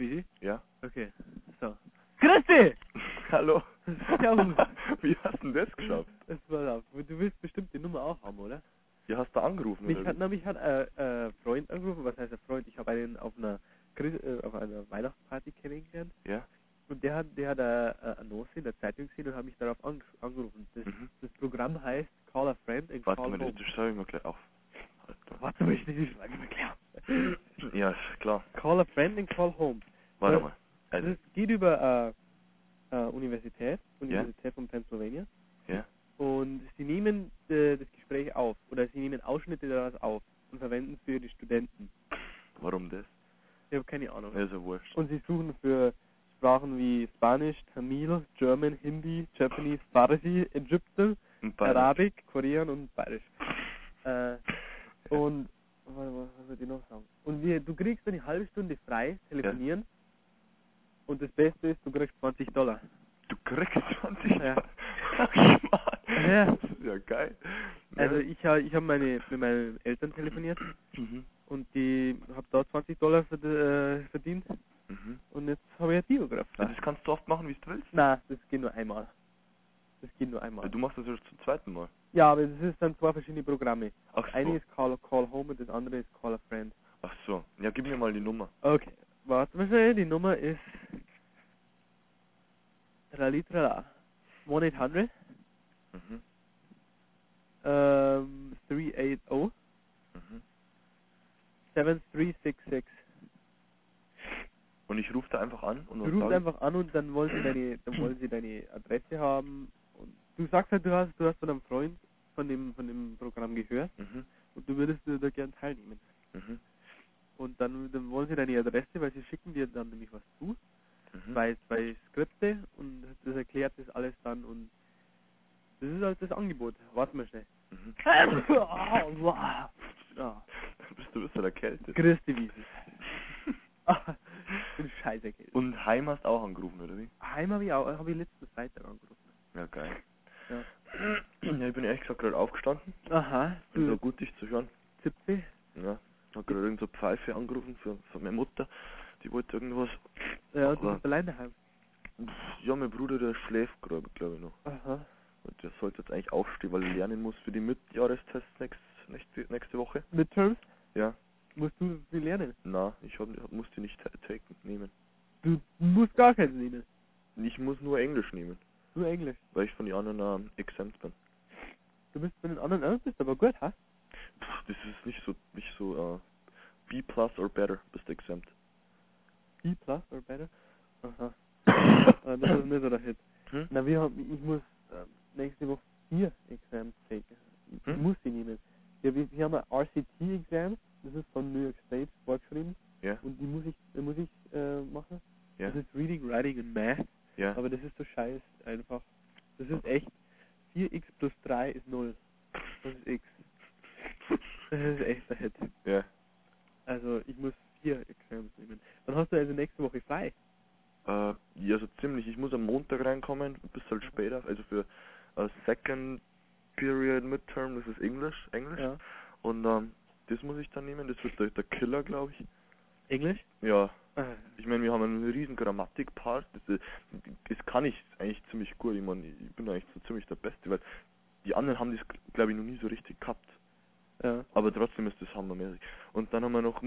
Easy? Ja. Okay, so. Christi! Hallo. Servus. Wie hast du denn das geschafft? Das war da. Du willst bestimmt die Nummer auch haben, oder? Ja, hast du angerufen, Mich oder hat wie? nämlich Freund angerufen. Was heißt ein Freund? Ich habe einen auf einer Weihnachtsparty kennengelernt. Ja? Und der hat eine Annonce in der Zeitung gesehen und hat mich darauf angerufen. Das Programm heißt Call a Friend and Warte Call mal, Home. das schreibe ich mal gleich auf. Warte mal, ich will die Frage mal klären. Ja, ist klar. Call a Friend and Call Home. Warte mal. Also, Das geht über Universität Ja? von Pennsylvania. Ja? Und sie nehmen das Gespräch auf oder sie nehmen Ausschnitte daraus auf und verwenden es für die Studenten. Warum das? Ich habe keine Ahnung. Ja, ist ja wurscht. Und sie suchen für Sprachen wie Spanisch, Tamil, German, Hindi, Japanese, Farsi, Ägypten, Und Bayerisch. Arabic, Korean und Bayerisch. Und was soll ich noch sagen? Und du kriegst eine halbe Stunde frei telefonieren. Ja. Und das Beste ist, du kriegst $20. Du kriegst 20 Ja. Ach, Schmarrn. Ja. Das ist ja geil. Also ich habe mit meinen Eltern telefoniert und die habe da $20 verdient und jetzt habe ich ein Biograf. Ja, das kannst du oft machen, wie du willst. Nein, das geht nur einmal. Ja, du machst das ja zum zweiten Mal. Ja, aber das ist dann zwei verschiedene Programme. Ach Das so. eine ist Call Home und das andere ist Call a Friend. Ach so. Ja, gib mir mal die Nummer. Okay, warte mal schnell, die Nummer ist Tralitra 1-800 380 7366. Und ich rufe da einfach an und Du rufst einfach an und dann wollen sie deine Adresse haben und du sagst halt, du hast von einem Freund von dem Programm gehört und du würdest da gern teilnehmen. Und dann wollen sie deine Adresse, weil sie schicken dir dann nämlich was zu, zwei Skripte und das erklärt das alles dann und das ist halt das Angebot. Warte mal schnell. Bist du bisschen erkältet? Christi Wiese. Ich bin scheiße erkältet. Und Heim hast auch angerufen, oder wie? Heim habe ich letzten Freitag angerufen. Ja, geil. Ja. Ja, ich bin ehrlich gesagt gerade aufgestanden. Aha. Und so gut, dich zu hören. Zipfel? Ja. Ich habe gerade irgend so Pfeife angerufen für meine Mutter. Die wollte irgendwas. Ja, aber du bist allein daheim. Ja, mein Bruder, der schläft gerade, glaube ich, noch. Aha. Und der sollte jetzt eigentlich aufstehen, weil er lernen muss für die Mitjahrestests nächste Woche. Midterms? Ja. Musst du viel lernen? Na, ich muss die nicht nehmen. Du musst gar keinen nehmen. Ich muss nur Englisch nehmen. Nur Englisch? Weil ich von den anderen exempt bin. Du bist von den anderen bist aber gut, ha? Das ist nicht so, B+ or better bist du exempt. B+ or better? Aha. Das ist nicht so der Hit. Na, ich muss nächste Woche 4 Exams taken. Ich muss sie nehmen. Wir haben ein RCT-Exam, das ist von New York State vorgeschrieben. Ja. Und die muss ich machen. Ja. Das ist Reading, Writing und Math. Ja. Aber das ist so scheiß einfach. Das ist echt 4x plus 3 ist 0. Das ist x. Das ist echt der Hit. Ja. Also ich muss 4 Exams nehmen. Dann hast du also nächste Woche frei. Ja, so ziemlich. Ich muss am Montag reinkommen, bis halt später. Also für Second Period Midterm, das ist Englisch. Ja. Und das muss ich dann nehmen. Das wird der Killer, glaube ich. Englisch? Ja. Ah. Ich meine, wir haben einen riesen Grammatik-Part. Das kann ich eigentlich ziemlich gut. Ich meine, ich bin eigentlich so ziemlich der Beste, weil die anderen haben das, glaube ich, noch nie so richtig gehabt. Ja. Aber trotzdem ist das hammermäßig. Und dann haben wir noch,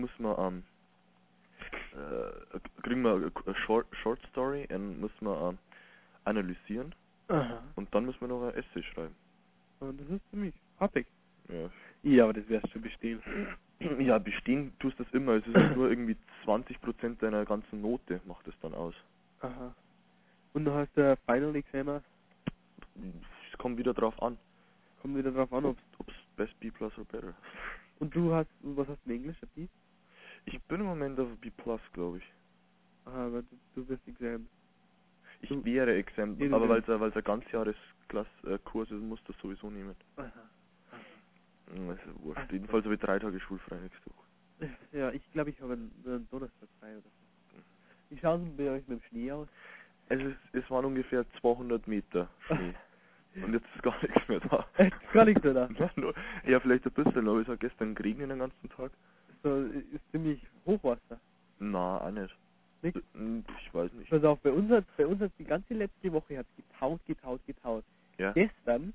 kriegen wir eine Short Story und müssen wir analysieren. Aha. Und dann müssen wir noch ein Essay schreiben. Und das ist ziemlich happig. Ja. Ja, aber das wirst du bestehen. Ja, bestehen tust das immer. Es ist nur irgendwie 20% deiner ganzen Note macht es dann aus. Aha. Und du hast der Final Exam? Es kommt wieder drauf an. Kommt wieder drauf an, ob's Best B+ or better. Und was hast du in Englisch, ein B? Ich bin im Moment auf B+, glaube ich. Aha, aber du bist Exam. Ich wäre exempt, aber weil es ein Ganzjahreskurs ist, musst du das sowieso nehmen. Aha. Das ist wurscht. Jedenfalls habe ich 3 Tage schulfrei nächste Woche. Ja, ich glaube, ich habe einen Donnerstag frei oder so. Wie schaut es bei euch mit dem Schnee aus? Es waren ungefähr 200 Meter Schnee. Und jetzt ist gar nichts mehr da. Echt? Gar nichts mehr da? Ja, vielleicht ein bisschen, aber es hat gestern geregnet den ganzen Tag. So, ist ziemlich Hochwasser. Na, auch nicht. nicht? Ich weiß nicht. Pass auf, bei uns hat die ganze letzte Woche hat's getaut. Ja. Gestern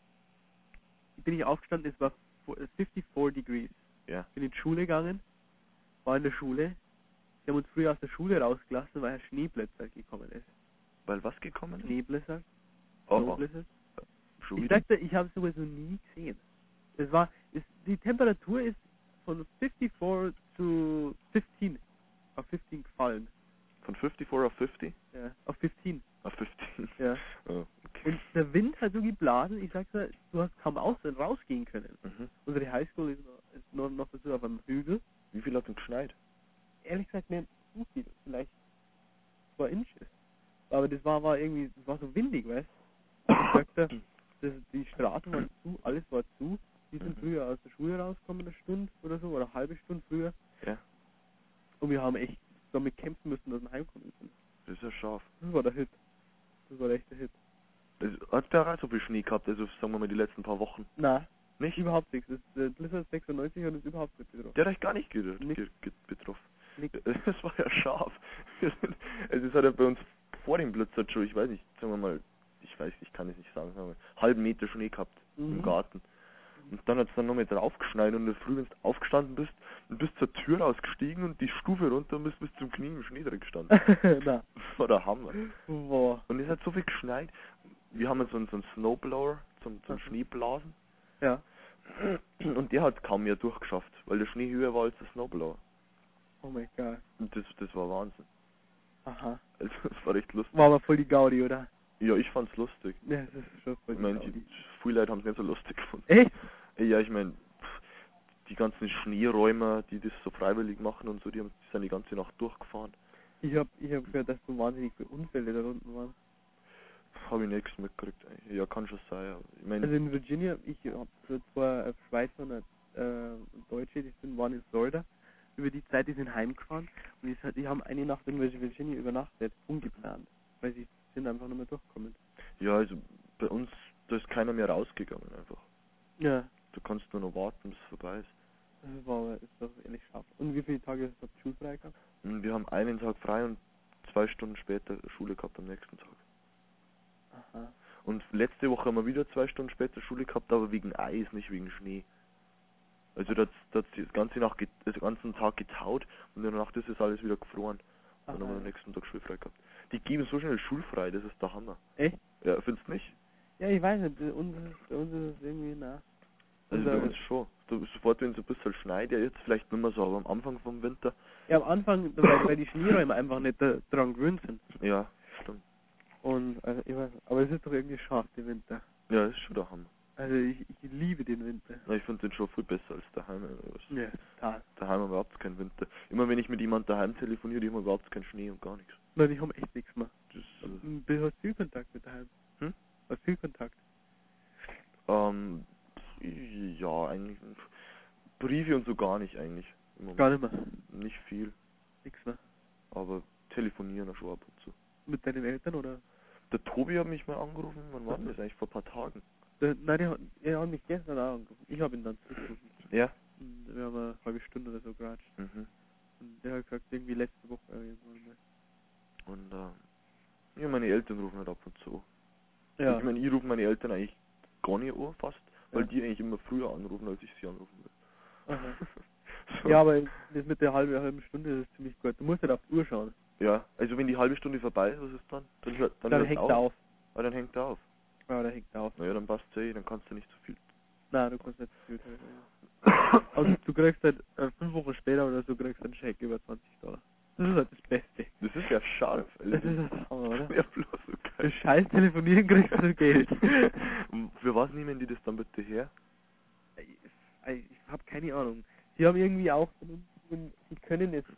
bin ich aufgestanden, es war 54 degrees. Ja. Bin in die Schule gegangen, war in der Schule. Sie haben uns früher aus der Schule rausgelassen, weil ein Schneeblitzer gekommen ist. Weil was gekommen ist? Schneeblitzer? Oh. Ich sagte, ich habe sowas noch nie gesehen. Die Temperatur ist von 54 zu 15. Auf 15 gefallen. Von 54 auf 50? Ja, auf 15. Auf 15? Ja. Oh, okay. Und der Wind hat so geblasen, ich sagte, du hast kaum rausgehen können. Mhm. Unsere Highschool ist noch dazu auf einem Hügel. Wie viel hat denn geschneit? Ehrlich gesagt nicht so viel, vielleicht 2 Inches. Aber das war so windig, weißt du? Ich sagte, die Straßen waren zu, alles war zu. Die sind früher aus der Schule rausgekommen, eine Stunde oder so, oder eine halbe Stunde früher. Ja. Und wir haben echt damit kämpfen müssen, dass wir heimkommen sind. Das ist ja scharf. Das war der Hit. Das war echt der Hit. Hat der auch so viel Schnee gehabt, also sagen wir mal die letzten paar Wochen? Na, Nicht? überhaupt nichts. Das Blizzard 96 hat uns überhaupt nicht betroffen. Der hat euch gar nicht betroffen. Das war ja scharf. Also es hat ja bei uns vor dem Blitzer schon, ich weiß nicht, sagen wir mal, ich kann es nicht sagen, sagen wir mal, halben Meter Schnee gehabt im Garten. Und dann hat es dann noch mit draufgeschneit und in der Früh, wenn du aufgestanden bist und bist zur Tür rausgestiegen und die Stufe runter und bist bis zum Knie im Schnee drin gestanden. Das war der Hammer. Boah. Und es hat so viel geschneit. Wir haben so einen Snowblower zum Schneeblasen. Ja. Und der hat kaum mehr durchgeschafft, weil der Schnee höher war als der Snowblower. Oh mein Gott. Und das war Wahnsinn. Aha. Also, das war echt lustig. War aber voll die Gaudi, oder? Ja, ich fand's lustig. Ja, das ist schon voll Ich meine, viele Leute haben es nicht so lustig gefunden. Echt? Ja, ich meine, die ganzen Schneeräumer, die das so freiwillig machen und so, die sind die ganze Nacht durchgefahren. Ich hab gehört, dass so wahnsinnig viele Unfälle da unten waren. Habe ich nichts mitgekriegt eigentlich. Ja, kann schon sein. Aber ich meine, Also in Virginia, ich hab so 2 Schweizer und Deutsche, waren in Florida. Über die Zeit, die sind heimgefahren und die haben eine Nacht in Virginia übernachtet, ungeplant, weil sie sind einfach nicht mehr durchgekommen. ja, also bei uns, da ist keiner mehr rausgegangen einfach. Ja. Du kannst nur noch warten, bis es vorbei ist. Das ist doch ehrlich scharf. Und wie viele Tage hast du schulfrei gehabt? Und wir haben einen Tag frei und 2 Stunden später Schule gehabt am nächsten Tag. Aha. Und letzte Woche haben wir wieder 2 Stunden später Schule gehabt, aber wegen Eis, nicht wegen Schnee. Also das den ganzen Tag getaut und in der Nacht ist es alles wieder gefroren. Dann haben wir am nächsten Tag schulfrei gehabt. Die geben so schnell schulfrei, das ist der Hammer. Echt? Ja, findest du nicht? Ja, ich weiß nicht, bei uns ist es irgendwie nah. Also bei uns schon. Sofort, wenn es ein bisschen schneit, ja jetzt vielleicht nicht mehr so, aber am Anfang vom Winter. Ja, am Anfang, weil die Schneeräume einfach nicht dran gewöhnt sind. Ja, stimmt. Und, also, ich weiß, aber es ist doch irgendwie scharf, der Winter. Ja, das ist schon der Hammer. Also ich liebe den Winter. Ja, ich finde den schon viel besser als daheim. Ja, total. Daheim haben wir überhaupt keinen Winter. Immer wenn ich mit jemand daheim telefoniere, die haben überhaupt keinen Schnee und gar nichts. Nein, die haben echt nichts mehr. Das, Du hast viel Kontakt mit daheim. Hm? Hast viel Kontakt. Ja, eigentlich. Briefe und so gar nicht eigentlich. Gar nicht mehr. Nicht viel. Nichts mehr. Aber telefonieren schon ab und zu. Mit deinen Eltern oder? Der Tobi hat mich mal angerufen, wann war denn das eigentlich? Vor ein paar Tagen. Nein, er hat mich gestern auch angerufen. Ich habe ihn dann zurückgerufen. Ja? Und wir haben eine halbe Stunde oder so geratscht. Mhm. Und der hat gesagt, irgendwie letzte Woche irgendwann mal. Und ja, meine Eltern rufen halt ab und zu. Ja. Ich meine, ich rufe meine Eltern eigentlich gar nicht an fast, weil Ja. die eigentlich immer früher anrufen, als ich sie anrufen will. Aha. So. Ja, aber das mit der halben Stunde ist ziemlich gut. Du musst halt auf die Uhr schauen. Ja, also wenn die halbe Stunde vorbei ist, was ist dann? Dann hängt er auf. Ah, dann hängt er auf. Ja, da hängt er auf. Naja, dann passt es eh, dann kannst du nicht so viel. Nein, du kannst nicht so viel tun. Also du kriegst halt 5 Wochen später oder so kriegst du einen Scheck über $20. Das ist halt das Beste. Das ist ja scharf. Also Das ist halt Hammer, oder? Ja, bloß so Für geil. scheiß Telefonieren kriegst du Geld. Und für was nehmen die das dann bitte her? Ich habe keine Ahnung. Sie haben irgendwie auch von uns, sie können es,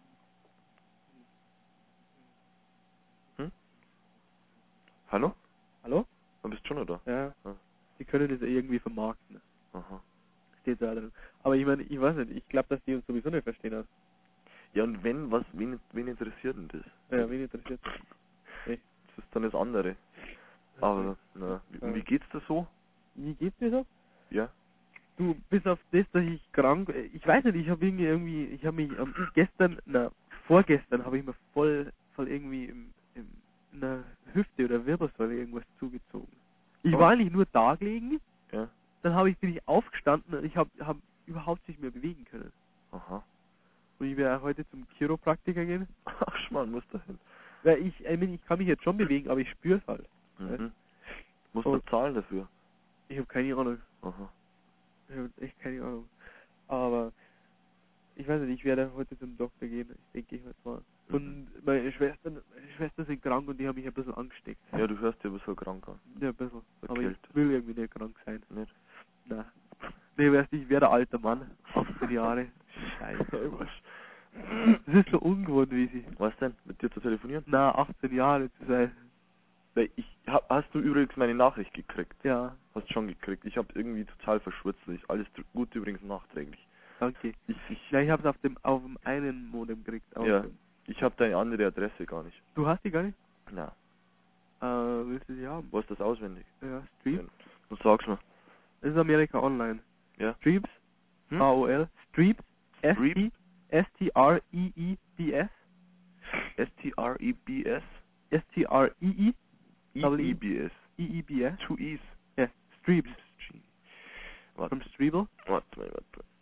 Hallo? hallo? Du bist schon noch da? Ja. Ah. Sie können es irgendwie vermarkten. Aha. Steht da drin. Aber ich meine, ich weiß nicht, ich glaube, dass die uns sowieso nicht verstehen. Also. Ja, und wen interessiert denn das? Ja, wen interessiert das? Das ist dann das andere. Aber, na, wie geht's dir so? Wie geht's dir so? Ja? Du, bis auf das, dass ich krank, ich weiß nicht, ich habe mich vorgestern habe ich mir voll irgendwie in der Hüfte oder Wirbelsäule irgendwas zugezogen. Ich war eigentlich nur da gelegen, Ja. dann bin ich aufgestanden und ich hab überhaupt nicht mehr bewegen können. Aha. Und ich werde heute zum Chiropraktiker gehen. Ach Schmarrn, muss da hin. Weil ich kann mich jetzt schon bewegen, aber ich spüre es halt. Mhm. Musst du zahlen dafür? Ich habe keine Ahnung. Aha. Ich habe echt keine Ahnung. Aber ich weiß nicht, ich werde heute zum Doktor gehen. Ich denke, ich werde mal. Und meine Schwestern sind krank und die haben mich ein bisschen angesteckt. Ja, du hörst dir ein bisschen krank an. Ja, ein bisschen. Aber Erkältet. ich will irgendwie nicht krank sein. Nicht? Nein. Nee, weißt du, ich werde ein alter Mann. 18 Jahre. Scheiße. Das ist so ungewohnt, wie sie. Was denn? Mit dir zu telefonieren? Na, 18 Jahre zu sein. Hast du übrigens meine Nachricht gekriegt? Ja. Hast schon gekriegt. Ich habe irgendwie total verschwurzelt. Alles gut übrigens nachträglich. Danke. Ich ich habe es auf dem einen Modem gekriegt. Ja. Ich habe deine andere Adresse gar nicht. Du hast die gar nicht? Na. Willst du sie haben? Wo ist das auswendig? Ja, Streeps. Ja. Was sagst du? Das ist Amerika Online. Ja. Streeps. AOL. Streeps. Streeps. S-T-R-E-E-B-S. S-T-R-E-B-S. S-T-R-E-E. E-E-B-S. E-E-B-S. Two E's. Ja. Streeps. Warte. From Streeble. Warte mal.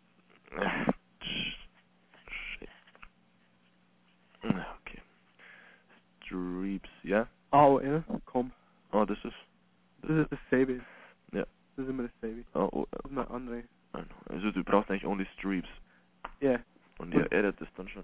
Okay. Streeps, ja? AOL. Komm. Oh, das ist dasselbe. Ja. Das ist immer dasselbe. Oh, Das ist mal andere. Also du brauchst eigentlich only Streeps. Ja. Yeah. Und er edit das dann schon.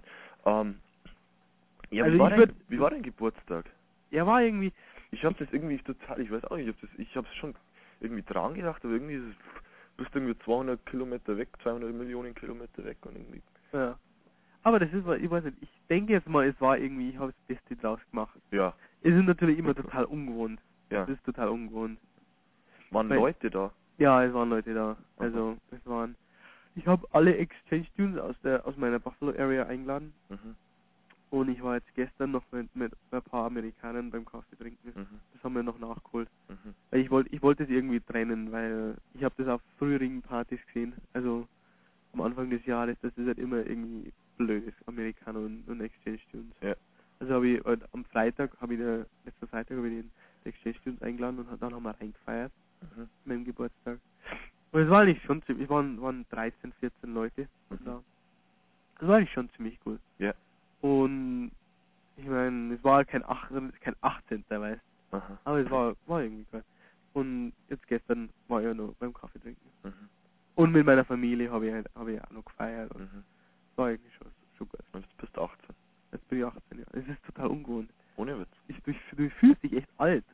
Ja, also wie war dein Geburtstag? Er war irgendwie... Ich habe das irgendwie total, ich weiß auch nicht, ich habe es schon irgendwie dran gedacht, aber irgendwie bist du irgendwie 200 Kilometer weg, 200 Millionen Kilometer weg und irgendwie... Ja. Aber das ist, ich weiß nicht, ich denke jetzt mal, es war irgendwie, ich habe das Beste draus gemacht. Ja. Es ist natürlich immer total ungewohnt. Ja. Es ist total ungewohnt. Waren Leute da? Ja, es waren Leute da. Also, ich habe alle Exchange Students aus meiner Buffalo Area eingeladen. Mhm. Und ich war jetzt gestern noch mit ein paar Amerikanern beim Kaffee trinken. Mhm. Das haben wir noch nachgeholt. Mhm. Weil ich wollte es irgendwie trennen, weil ich habe das auf früheren Partys gesehen. Also am Anfang des Jahres, das ist halt immer irgendwie blöd, Amerikaner und Exchange Students. Ja. Also habe ich am Freitag, letzten Freitag habe ich den Exchange Students eingeladen und dann haben wir reingefeiert. Mhm. Meinem Geburtstag. Und es war eigentlich schon ziemlich, waren 13, 14 Leute da. Das war eigentlich schon ziemlich cool. Ja. Und ich meine, es war kein 18. Weißt du. Aber es war irgendwie geil. Und jetzt gestern war ich ja noch beim Kaffee trinken. Mhm. Und mit meiner Familie habe ich auch noch gefeiert. Und das war eigentlich schon gut. Und jetzt bist du 18. Jetzt bin ich 18, ja. Es ist total ungewohnt. Ohne Witz. Du fühlst dich echt alt.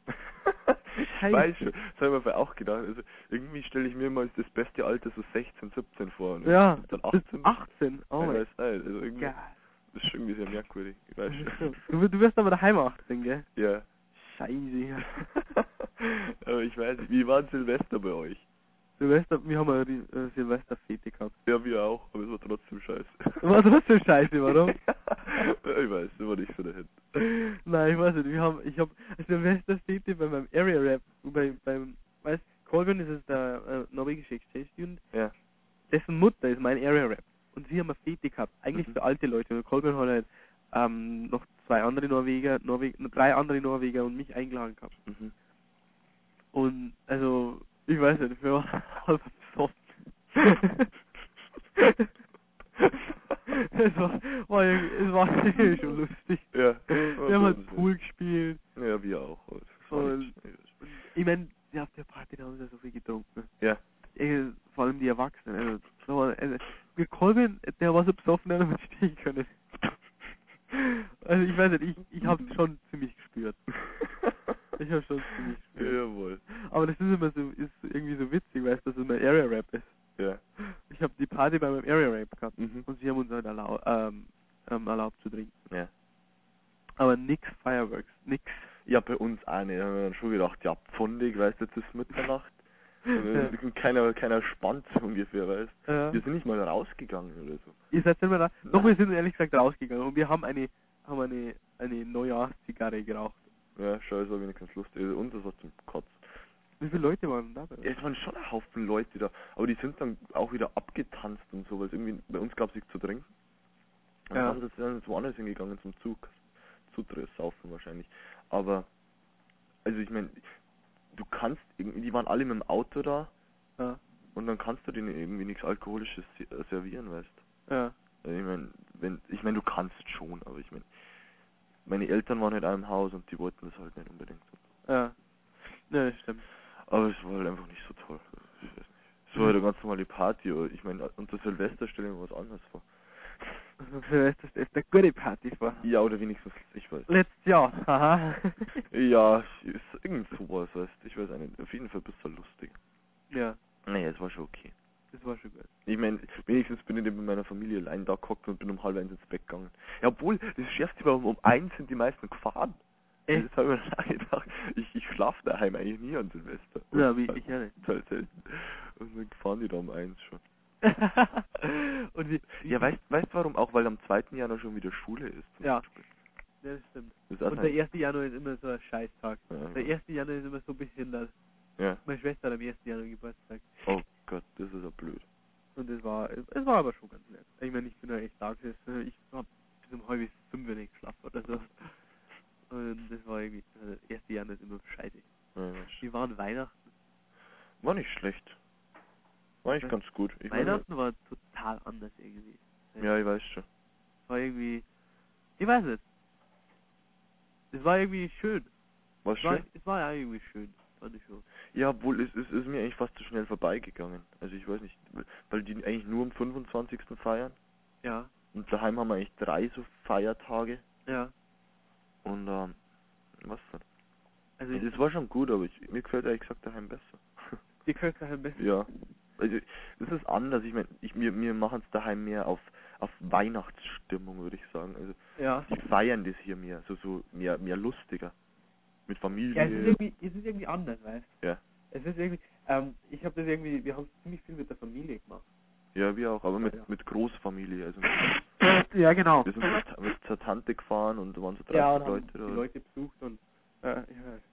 Ich weiß schon, das habe ich mir auch gedacht. Also irgendwie stelle ich mir immer das beste Alter so 16, 17 vor. Und ja, dann 18. 18, oh mein Gott. Also irgendwie, das ist irgendwie sehr merkwürdig. Ich weiß schon. Du wirst aber daheim 18, gell? Ja. Scheiße. Aber ich weiß nicht, wie war Silvester bei euch? Wir haben eine Silvesterfete gehabt. Ja, wir auch, aber es war trotzdem scheiße. War trotzdem scheiße, warum? Ich weiß, das war nicht so dahin. Nein, ich weiß nicht, ich habe eine Silvesterfete bei meinem Area Rap, weißt Colvin ist der norwegische Exchange Student, ja. Dessen Mutter ist mein Area Rap. Und sie haben eine Fete gehabt, eigentlich für alte Leute. Und Colvin hat halt noch drei andere Norweger und mich eingeladen gehabt. Mhm. Und also, ich weiß nicht, wir waren halb besoffen. es war irgendwie schon lustig. Ja. Wir haben halt Pool gespielt. Ja, wir auch. Und ich meine, auf der Party haben sie ja so viel getrunken. Ja. Vor allem die Erwachsenen. Mit Colvin, der war so besoffen, der hätte stehen können. Also ich weiß nicht, ich habe es schon ziemlich gespürt. Ich habe schon ziemlich gespürt. Jawohl. Aber das ist immer so, ist irgendwie so witzig, weißt du, dass es mein Area Rap ist. Ja. Ich habe die Party bei meinem Area Rap gehabt und sie haben uns halt erlaubt zu trinken. Ja. Aber nix Fireworks, nix. Ja, bei uns auch nicht. Da haben wir dann schon gedacht, ja, pfundig, weißt du, jetzt ist Mitternacht. Keiner spannt ungefähr, weißt du. Ja. Wir sind nicht mal rausgegangen oder so. Ihr seid nicht mehr da? Doch, wir sind ehrlich gesagt rausgegangen und wir haben eine Neujahrszigarre geraucht. Ja, scheiße, war wenigstens lustig. Also uns ist was zum Kotzen. Wie viele Leute waren da? Ja, es waren schon ein Haufen Leute da, aber die sind dann auch wieder abgetanzt und so, weil irgendwie bei uns gab es nichts zu trinken. Und dann sind sie dann woanders hingegangen zum Zug. Saufen wahrscheinlich. Aber, also ich meine, du kannst irgendwie, die waren alle mit dem Auto da. Ja. Und dann kannst du denen irgendwie nichts Alkoholisches servieren, weißt du. Ja. Also ich meine, du kannst schon, aber ich meine, meine Eltern waren halt auch im Haus und die wollten das halt nicht unbedingt. Ja. Ja, das stimmt. Aber es war halt einfach nicht so toll. Ich weiß nicht. Es war halt eine ganz normale Party, aber ich meine, unter Silvester stelle ich mir was anderes vor. Silvester ist eine gute Party vor. Ja, oder wenigstens, ich weiß. Letztes Jahr, haha. Ja, ist irgend sowas, weißt du. Ich weiß nicht, auf jeden Fall bist du lustig. Ja. Naja, es war schon okay. Das war schon gut. Ich meine, wenigstens bin ich mit meiner Familie allein da gehockt und bin um 12:30 ins Bett gegangen. Ja, obwohl, das Schärfste war, um 1 sind die meisten gefahren. Echt? Das habe ich mir dann gedacht. Ich schlafe daheim eigentlich nie an Silvester. Ja, wie ich ja nicht. Total selten. Und dann fahren die da um 1 schon. Und wie ja, weißt warum? Auch weil am 2. Januar schon wieder Schule ist. Ja. Ja, das stimmt. Und der 1. Januar ist immer so ein Scheißtag. Ja, der 1. Januar ist immer so behindert. Ja. Meine Schwester hat am 1. Januar Geburtstag. Oh Gott, das ist ja blöd. Und es war aber schon ganz nett. Ich meine, ich bin ja echt da gesessen. Ich hab bis um 4:30 nicht geschlafen oder so. Und das war irgendwie, also 1. Januar ist immer scheiße. Ja, Wie waren Weihnachten? War nicht schlecht. War eigentlich ganz gut. Weihnachten war total anders irgendwie. Ja, ich weiß schon. War irgendwie, ich weiß nicht. Es war irgendwie schön. War schön? Es war ja irgendwie schön. Fand ich schon. Ja, obwohl es ist mir eigentlich fast zu schnell vorbeigegangen. Also ich weiß nicht, weil die eigentlich nur am 25. feiern. Ja. Und daheim haben wir eigentlich 3 so Feiertage. Ja. Und was denn? Also das war schon gut, aber mir gefällt ehrlich gesagt daheim besser. Dir gefällt daheim besser? Ja. Also das ist anders. Ich meine, wir machen es daheim mehr auf Weihnachtsstimmung, würde ich sagen. Also ja. Die feiern das hier mehr, so mehr lustiger. Mit Familie. Ja, es ist irgendwie anders, weißt du? Ja. Es ist irgendwie, wir haben ziemlich viel mit der Familie gemacht. Ja, wir auch, aber mit Großfamilie, also ja, genau. Wir sind zur Tante gefahren und da waren so 30 Leute da. Die Leute besucht und ja.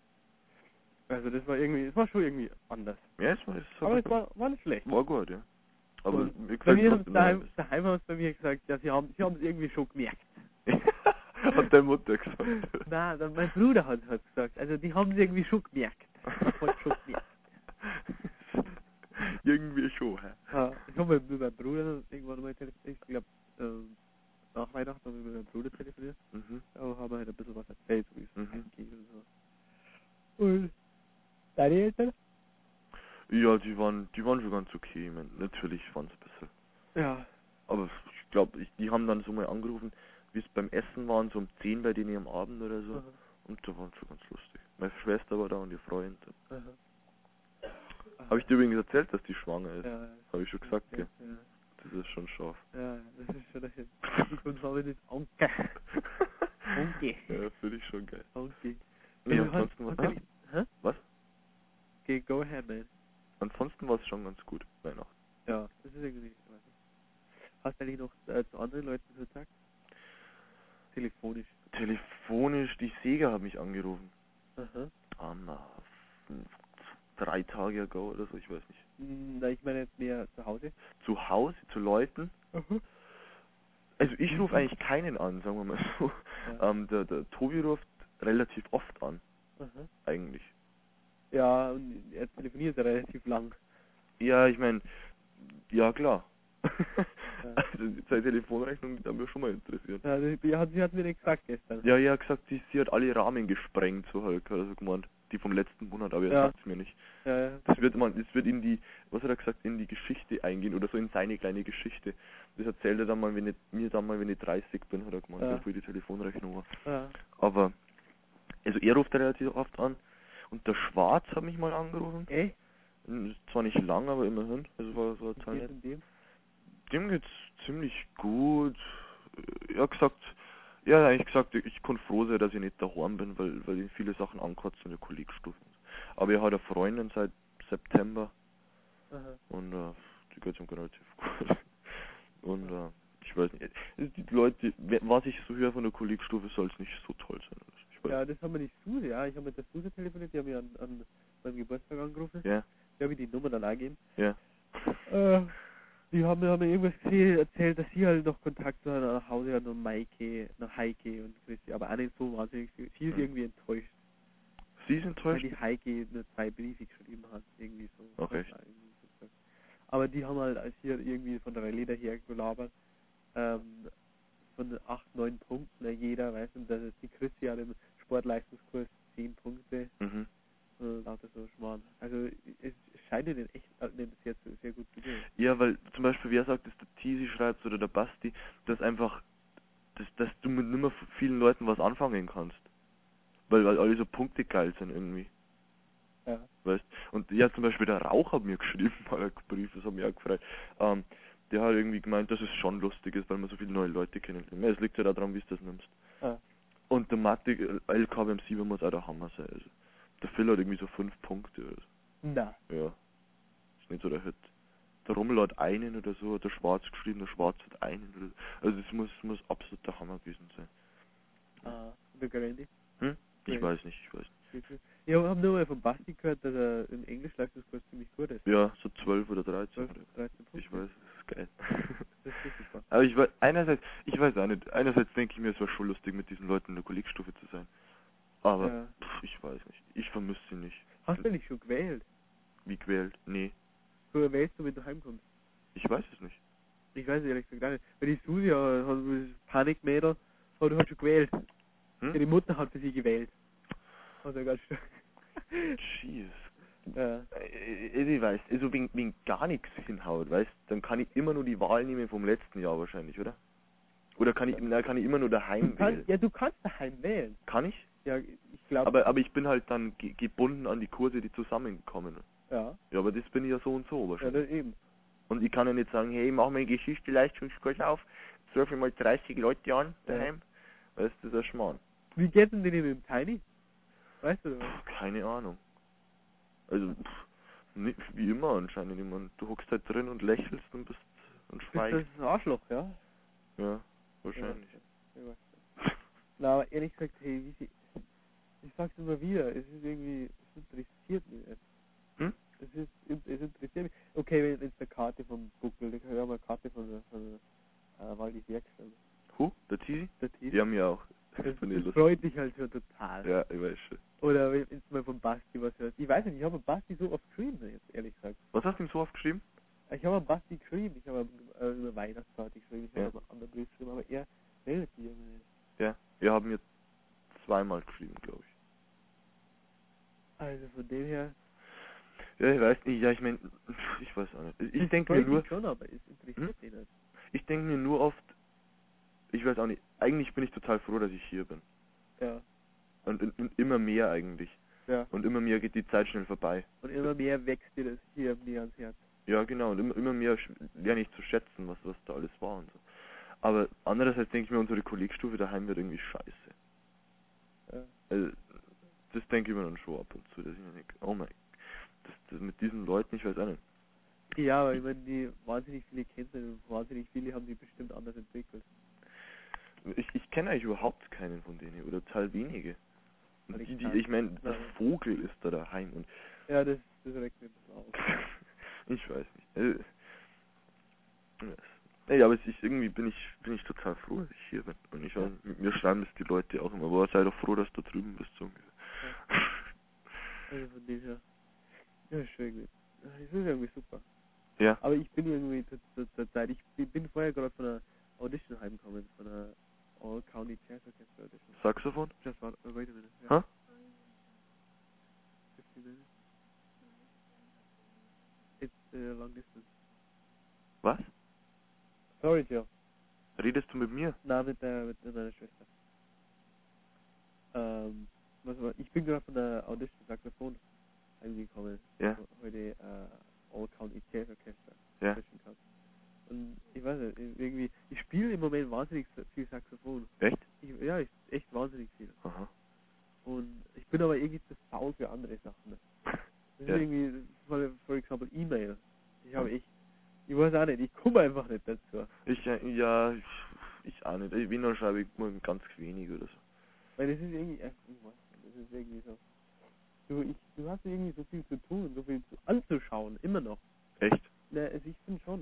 Also das war schon irgendwie anders. Ja, aber es war nicht schlecht. War gut, ja. Aber mir gefällt daheim haben sie bei mir gesagt, ja, sie haben es irgendwie schon gemerkt. Hat deine Mutter gesagt? Nein, mein Bruder hat gesagt. Also die haben es irgendwie schon gemerkt. Irgendwie schon, hä? Ja, ich habe mit meinem Bruder irgendwann mal telefoniert. Ich glaube, nach Weihnachten haben wir mit meinem Bruder telefoniert. Da haben wir halt ein bisschen was erzählt, wie es geht und so. Und deine Eltern? Ja, die waren schon ganz okay. Ich meine, natürlich waren es ein bisschen. Ja. Aber ich glaube, die haben dann so mal angerufen, wie es beim Essen waren, so um 10 bei denen am Abend oder so. Und da waren schon ganz lustig. Meine Schwester war da und ihr Freund. Habe ich dir übrigens erzählt, dass die schwanger ist? Ja. Habe ich schon gesagt, gell? Ja. Das ist schon scharf. Ja, das ist schon ich und habe nicht Onkel. Onkel. Ja, finde ich schon geil. Onkel. Ja, ansonsten was? Hä? Was? Okay, go ahead, man. Ansonsten war es schon ganz gut, Weihnachten. Ja, das ist irgendwie, ich weiß nicht. Hast du eigentlich noch zu anderen Leuten Kontakt? Telefonisch, die Sega hat mich angerufen. Aha. 3 Tage ago oder so, ich weiß nicht. Na, ich meine jetzt mehr zu Hause. Zu Hause, zu Leuten? Also ich rufe eigentlich keinen an, sagen wir mal so. Ja. Der Tobi ruft relativ oft an. Eigentlich. Ja, und er telefoniert ja relativ lang. Ja, ich meine, ja klar. Also seine Telefonrechnung, die hat mich schon mal interessiert. Ja, sie hat mir nicht gesagt gestern. Ja, ja, gesagt, sie hat alle Rahmen gesprengt, so halt, also gemeint. Die vom letzten Monat, aber er sagt es mir nicht. Ja. Das wird in die, was hat er gesagt, in die Geschichte eingehen oder so in seine kleine Geschichte. Das erzählt er dann mal, wenn ich 30 bin, hat er gemeint, wie die Telefonrechnung war. Ja. Aber, also er ruft relativ oft an und der Schwarz hat mich mal angerufen. Zwar nicht lang, aber immerhin. Also war total nett. Dem geht's ziemlich gut. Er hat gesagt, ich kann froh sein, dass ich nicht daheim bin, weil ihn viele Sachen ankotzt in der Kollegstufe. Aber er hat eine Freundin seit September. Und die geht ihm relativ gut. Und ich weiß nicht, die Leute, was ich so höre von der Kollegstufe, soll es nicht so toll sein. Ja, das haben wir nicht Suse, ja. Ich habe mit der Suse telefoniert, die haben mich an meinem Geburtstag angerufen. Ja. Die habe ich die Nummer dann eingegeben. Ja. Die haben mir irgendwas erzählt, dass sie halt noch Kontakt zu einer nach Hause hat und Heike und Christi, aber auch nicht so wahnsinnig viel. Sie ist irgendwie enttäuscht. Sie ist enttäuscht? Weil die Heike nur 2 Briefe geschrieben hat, irgendwie so. Okay. Aber die haben halt als hier irgendwie von der Rallye daher gelabert, von 8, 9 Punkten jeder, weißt du, dass die Christi hat im Sportleistungskurs 10 Punkte. Mhm. Lauter so Schmarrn. Also es scheint ihnen echt sehr gut zu gehen. Ja, weil zum Beispiel, wer sagt, dass der Tisi schreibt oder der Basti, dass einfach, dass du mit nimmer vielen Leuten was anfangen kannst. Weil alle so Punkte geil sind irgendwie. Ja. Weißt? Und ja, zum Beispiel der Rauch hat mir geschrieben, mal ein Brief, das hat mich auch gefreut. Der hat irgendwie gemeint, dass es schon lustig ist, weil man so viele neue Leute kennenlernt. Ja, es liegt ja daran, wie du das nimmst. Ja. Und der Mathe, LKWM7 muss auch der Hammer sein. Also. Der Phil hat irgendwie so 5 Punkte. Also. Na. Ja. Ist nicht so der Hit. Der Rummel hat einen oder so, hat der Schwarz geschrieben, der Schwarz hat einen oder so. Also das muss absolut der Hammer gewesen sein. Der Garanti? Ich weiß nicht. Ich habe nur mal von Basti gehört, dass er im Englischleistungskurs ziemlich gut ist. Ja, so 12 oder 13. 13 Punkte. Ich weiß, das ist geil. Das ist super. Aber ich weiß auch nicht, einerseits denke ich mir, es war schon lustig, mit diesen Leuten in der Kollegstufe zu sein. Aber, ich weiß nicht. Ich vermisse sie nicht. Hast du nicht schon gewählt? Wie gewählt? Nee. Wo wählst du, wenn du heimkommst? Ich weiß es nicht. Ich weiß es ehrlich gesagt gar nicht. Weil die Susi hat Panikmädel, aber du hast schon gewählt. Ja, die Mutter hat für sie gewählt. Also ganz stark. Jeez. Ja. Ich weiß, also wenn gar nichts hinhaut, weißt, dann kann ich immer nur die Wahl nehmen vom letzten Jahr wahrscheinlich, oder? Oder kann ich immer nur daheim wählen? Ja, du kannst daheim wählen. Kann ich? Ja, ich glaube. Aber ich bin halt dann gebunden an die Kurse, die zusammenkommen. Ja. Ja, aber das bin ich ja so und so wahrscheinlich. Ja, das eben. Und ich kann ja nicht sagen, hey, ich mache mir Geschichte-Leistungskurs auf, surfe mal 30 Leute an daheim. Ja. Weißt du, das ist ein Schmarrn. Wie geht denn mit dem Tiny? Weißt du? Keine Ahnung. Also, nicht, wie immer anscheinend. Ich meine, du hockst halt drin und lächelst und schweigst. Das ist ein Arschloch, ja? Ja, wahrscheinlich. Ja. Na, aber ehrlich gesagt, hey, ich sag's immer wieder, es ist irgendwie, es interessiert mich nicht. Es interessiert mich. Okay, wenn jetzt eine Karte vom Buckel, ich habe eine Karte von Waldis Werkstatt. Der Tisi? Der Tisi? Ja, mir auch. Das freut mich halt schon total. Ja, ich weiß schon. Oder wenn du mal von Basti was hörst. Ich weiß nicht, ich habe Basti so oft geschrieben, jetzt ehrlich gesagt. Was hast du ihm so oft geschrieben? Ich habe Basti geschrieben, ich habe über Weihnachtsparty geschrieben, ich habe einen anderen Brief geschrieben, aber er meldet sich immer nicht. Ja, wir haben mir 2-mal geschrieben, glaube ich. Also von dem her... Ja, ich weiß nicht, ja, ich meine, ich weiß auch nicht. Ich denke mir nur... schon, aber es interessiert mich nicht. Ich denke mir nur oft, ich weiß auch nicht, eigentlich bin ich total froh, dass ich hier bin. Ja. Und immer mehr eigentlich. Ja. Und immer mehr geht die Zeit schnell vorbei. Und immer mehr wächst dir das hier mir ans Herz. Ja, genau. Und immer mehr lerne ich zu schätzen, was da alles war und so. Aber andererseits denke ich mir, unsere Kollegstufe daheim wird irgendwie scheiße. Ja. Also, das denke ich mir dann schon ab und zu, dass ich mir denke, oh mein, das mit diesen Leuten, ich weiß auch nicht. Ja, aber ich meine, die wahnsinnig viele kennt und wahnsinnig viele haben die bestimmt anders entwickelt. Ich kenne eigentlich überhaupt keinen von denen, oder total wenige. Und ich meine, der Vogel ist da daheim und... Ja, das regt mir ein bisschen auf. Ich weiß nicht. Nee, aber irgendwie bin ich total froh, dass ich hier bin. Und ich weiß, mir schreiben das die Leute auch immer, aber sei doch froh, dass du da drüben bist, so ungefähr. Ja. Also von dem her. Ja, schön. Das ist irgendwie super. Ja. Aber ich bin irgendwie zur Zeit, ich bin vorher gerade von einer Audition heimgekommen, von einer All County Jazz Orchestra Audition. Saxophon? Just wait a minute. Ja. Huh? 15 minutes. It's long distance. Was? Sorry, Jill. Redest du mit mir? Na, mit meiner Schwester. Ich bin gerade von der Audition Saxophon heimgekommen. Ja. Heute All County Jazz Orchestra. Ja. Und ich weiß nicht, irgendwie, ich spiele im Moment wahnsinnig viel Saxophon. Echt? Ja, echt wahnsinnig viel. Aha. Und ich bin aber irgendwie zu faul für andere Sachen. Das ist irgendwie, for example, E-Mail. Ich weiß auch nicht, ich komme einfach nicht dazu. Ich auch nicht. Wenn, dann schreibe ich mal ganz wenig oder so. Weil das ist irgendwie, das ist irgendwie so. Du hast irgendwie so viel zu tun, so viel anzuschauen, immer noch. Echt? Na, also ich bin schon.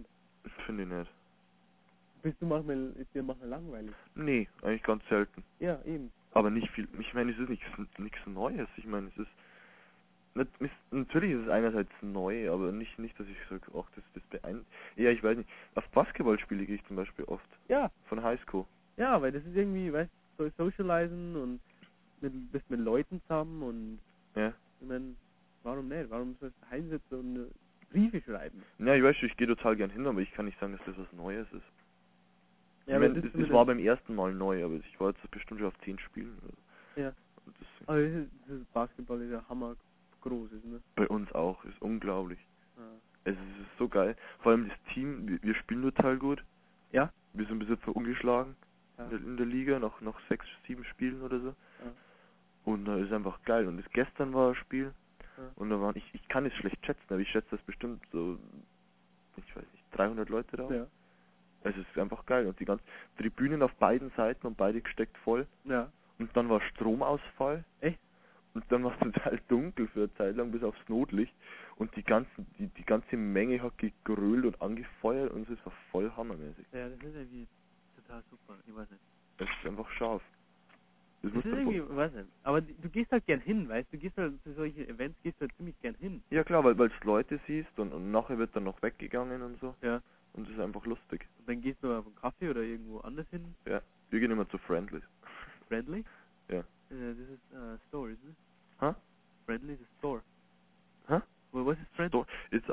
Finde ich nicht. Ist dir manchmal langweilig? Nee, eigentlich ganz selten. Ja, eben. Aber nicht viel. Ich meine, es ist nichts Neues. Ich meine, es ist natürlich ist es einerseits neu, aber nicht, dass ich sage, ach, das beeindruckt. Ja, ich weiß nicht. Auf Basketballspiele gehe ich zum Beispiel oft. Ja. Von Highschool. Ja, weil das ist irgendwie, weißt du, socialisen und bist mit Leuten zusammen und ja. Ich meine, warum nicht? Warum sollst du daheim sitzen und Briefe schreiben? Ja, ich weiß schon, ich gehe total gern hin, aber ich kann nicht sagen, dass das was Neues ist. Ja, ich meine, es war beim ersten Mal neu, aber ich war jetzt bestimmt schon auf 10 Spielen. Ja. Aber das Basketball ist ja hammergroß, ist, ne? Bei uns auch, ist unglaublich. Ja. Es ist so geil. Vor allem das Team, wir spielen total gut. Ja? Wir sind bis jetzt ungeschlagen ja. in der Liga, nach 6, 7 Spielen oder so. Ja. Und das ist einfach geil. Und gestern war das Spiel. Ja. Und da waren, ich kann es schlecht schätzen, aber ich schätze das bestimmt so, ich weiß nicht, 300 Leute da. Ja. Es ist einfach geil. Und die ganzen Tribünen auf beiden Seiten und beide gesteckt voll. Ja. Und dann war Stromausfall. Echt? Und dann war es total dunkel für eine Zeit lang bis aufs Notlicht. Und die ganze Menge hat gegrölt und angefeuert und es war voll hammermäßig. Ja, das ist irgendwie total super. Ich weiß nicht. Es ist einfach scharf. Das ist irgendwie, weiß nicht. Aber du gehst halt gern hin, weißt du? Du gehst halt zu solchen Events gehst halt ziemlich gern hin. Ja klar, weil du Leute siehst und nachher wird dann noch weggegangen und so. Ja. Und es ist einfach lustig. Und dann gehst du auf einen Kaffee oder irgendwo anders hin. Ja. Wir gehen immer zu Friendly. Friendly? Ja. Das ist Store, isn't it? Huh? Friendly is a store. Huh? Well, what is Friendly? Store. It's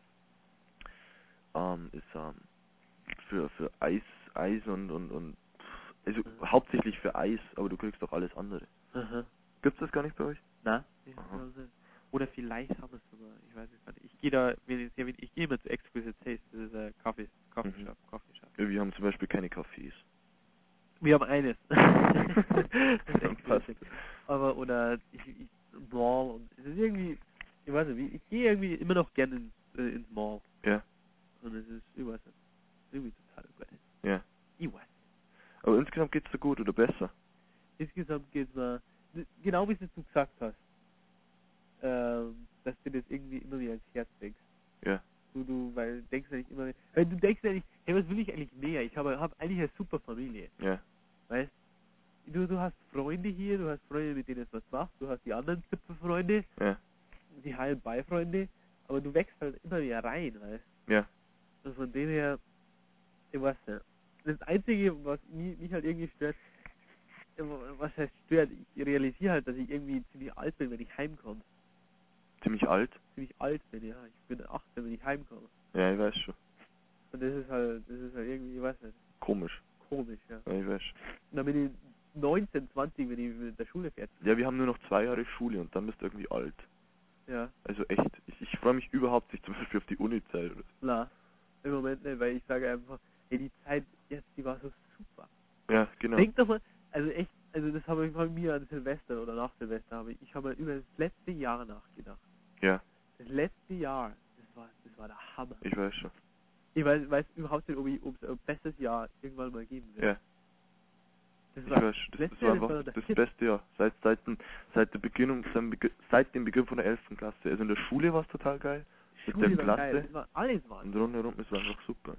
für Eis und also hauptsächlich für Eis, aber du kriegst auch alles andere. Aha. Gibt's das gar nicht bei euch? Nein. Oder vielleicht haben wir es sogar, ich weiß es gar nicht. Ich gehe immer zu Exquisite Taste, das ist ein Coffee Shop. Ja, wir haben zum Beispiel keine Cafés. Wir haben eines. Passt. Aber, oder Mall und es ist irgendwie, ich weiß nicht, ich gehe irgendwie immer noch gerne ins Mall. Ja. Und es ist, ich weiß nicht, irgendwie total geil. Ja. Ich weiß nicht. Aber insgesamt geht's dir gut oder besser? Insgesamt geht's mir, genau wie du gesagt hast, dass dir das irgendwie immer wieder ans Herz wächst. Ja. Weil denkst du nicht immer, weil du denkst ja nicht, hey, was will ich eigentlich mehr? Ich habe eigentlich eine super Familie. Ja. Weißt du, hast Freunde hier, du hast Freunde, mit denen es was macht, du hast die anderen Zipfelfreunde, ja. die High-and-By-Freunde, aber du wächst halt immer mehr rein, weißt du? Ja. Und von dem her, ich weiß nicht. Das Einzige, was mich halt irgendwie stört, was heißt stört, ich realisiere halt, dass ich irgendwie ziemlich alt bin, wenn ich heimkomme. Ziemlich alt? Ziemlich alt bin, ja. Ich bin 18, wenn ich heimkomme. Ja, ich weiß schon. Und das ist halt irgendwie, ich weiß nicht. Komisch, ja. Ja, ich weiß. Und dann bin ich 19, 20, wenn ich mit der Schule fertig bin. Ja, wir haben nur noch 2 Jahre Schule und dann bist du irgendwie alt. Ja. Also echt, ich freue mich überhaupt nicht zum Beispiel auf die Uni-Zeit. Na, im Moment nicht, weil ich sage einfach, ey, die Zeit jetzt, die war so super. Ja, genau. Denk doch mal, also echt, das habe ich von mir an Silvester oder nach Silvester, ich habe mal über das letzte Jahr nachgedacht. Ja. Das letzte Jahr, das war der Hammer. Ich weiß schon. Ich weiß überhaupt nicht, ob es ein besseres Jahr irgendwann mal geben wird. Ja. Das Ich war, weiß, das war einfach das beste Jahr. Seit dem Beginn von der 11. Klasse. Also in der Schule war es total geil. Schule mit der war Klasse. geil. Alles war. Und rundherum, es war einfach super.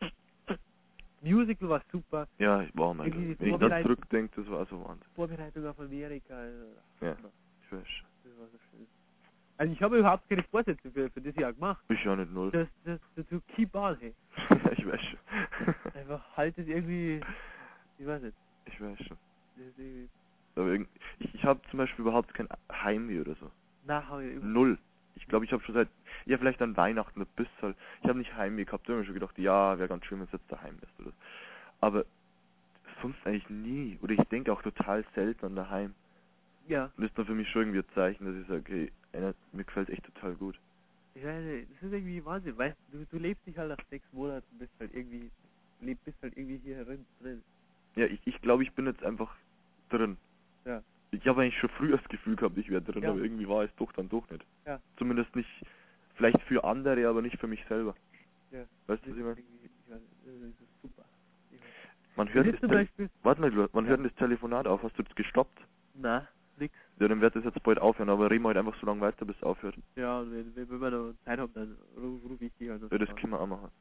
Musical war super. Ja, wow, mein Gott. Wenn ich da zurückdenke, das war so Wahnsinn. Vorbereitung auf Amerika. Ja, ich weiß. Das war so schön. Also ich habe überhaupt keine Vorsätze für das Jahr gemacht. Ich ja nicht null. Das keep on, hey. Ich weiß schon. Einfach halt es irgendwie, ich weiß nicht. Ich weiß schon. Das aber ich habe zum Beispiel überhaupt kein Heimweh oder so. Null. Ich glaube, ich habe schon vielleicht an Weihnachten ein bisschen. Ich habe nicht Heimweh gehabt. Da habe ich schon gedacht, ja, wäre ganz schön, wenn es jetzt daheim ist oder so. Aber sonst eigentlich nie. Oder ich denke auch total selten an daheim. Ja. Und das ist dann für mich schon irgendwie ein Zeichen, dass ich sage, okay, mir gefällt es echt total gut. Ich weiß, das ist irgendwie Wahnsinn, weißt du, lebst dich halt nach 6 Monaten, bist halt irgendwie hier drin. Ja, ich glaube, ich bin jetzt einfach drin. Ja. Ich habe eigentlich schon früher das Gefühl gehabt, ich wäre drin, aber irgendwie war es doch nicht. Ja. Zumindest nicht, vielleicht für andere, aber nicht für mich selber. Ja. Weißt du, was ich meine? Das ist super. Man hört man hört das Telefonat auf. Hast du das gestoppt? Na, nix. Ja, dann wird es jetzt bald aufhören, aber reden wir halt einfach so lange weiter, bis es aufhört. Ja, und wenn wir noch Zeit haben, dann rufe ich dich an. Ja, das können wir auch machen.